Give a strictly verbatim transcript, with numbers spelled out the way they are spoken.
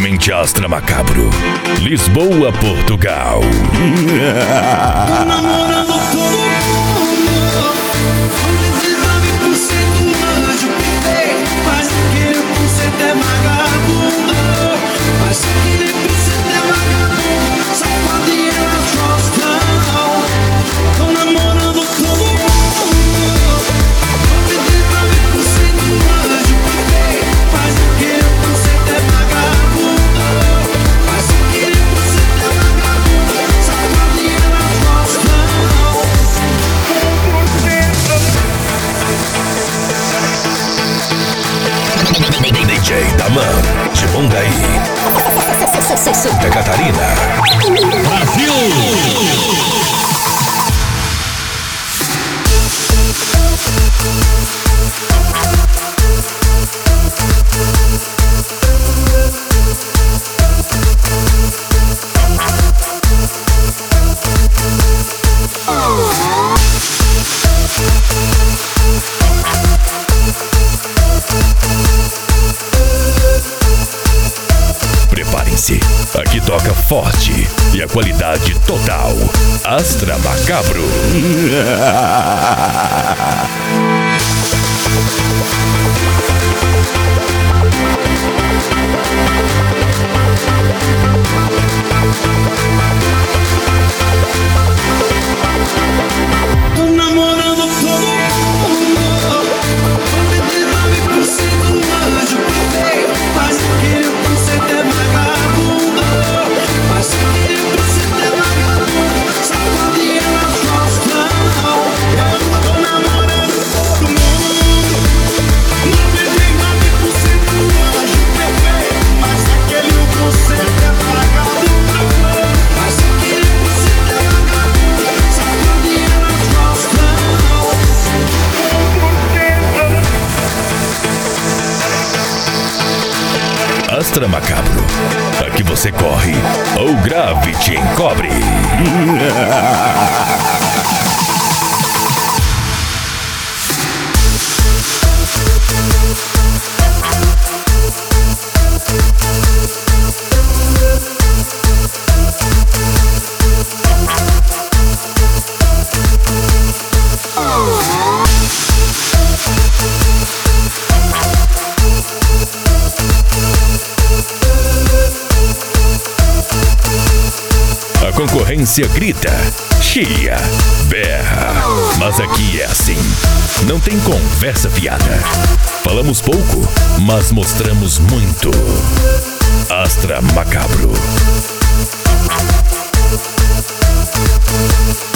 Agente Astra Macabro, Lisboa, Portugal. Tô namorando todo mundo, dezenove por cento anjo perfeito, mas aquele por cento é vagabundo, mas aquele por cento é vagabundo, safado e elas gostam. Tô namorando todo mundo, dezenove por cento anjo perfeito, mas aquele por cento é vagabundo, mas aquele por cento é vagabundo, safado e elas gostam. D J Daman, de Mongaí, Santa Catarina, Brasil. Preparem-se, aqui toca forte e a qualidade total. Astra Macabro. Tô namorando todo mundo, dezenove por cento anjo perfeito, mas aquele por cento é vagabundo, mas aquele por cento é vagabundo, safado e elas gostam. Eu tô namorando todo mundo, dezenove por cento anjo perfeito, mas aquele por cento é vagabundo, mas aquele por cento é vagabundo, safado e elas gostam. Astra Macabro, aqui você corre ou grave te encobre. A concorrência grita, chia, berra, mas aqui é assim, não tem conversa fiada. Falamos pouco, mas mostramos muito. Astra Macabro.